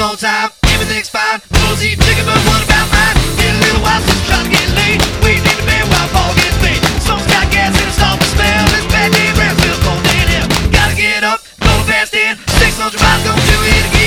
on time, everything's fine. Bull's eating chicken, but what about mine? Been a little while since trying to get laid. Waiting in the bed while Paul gets paid. Someone's got gas and it's all the smell. This bad day breath feels cold in hell. Gotta get up, go to past 10. 600 miles, gonna do it again.